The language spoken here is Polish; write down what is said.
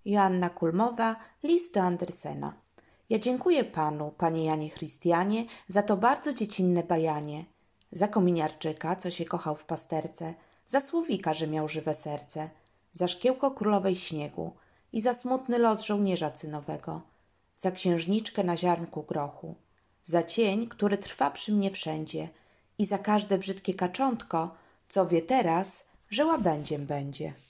Joanna Kulmowa, list do Andersena. Ja dziękuję Panu, Panie Janie Chrystianie, za to bardzo dziecinne bajanie. Za kominiarczyka, co się kochał w pasterce, za słowika, że miał żywe serce, za szkiełko królowej śniegu i za smutny los żołnierza cynowego, za księżniczkę na ziarnku grochu, za cień, który trwa przy mnie wszędzie i za każde brzydkie kaczątko, co wie teraz, że łabędziem będzie.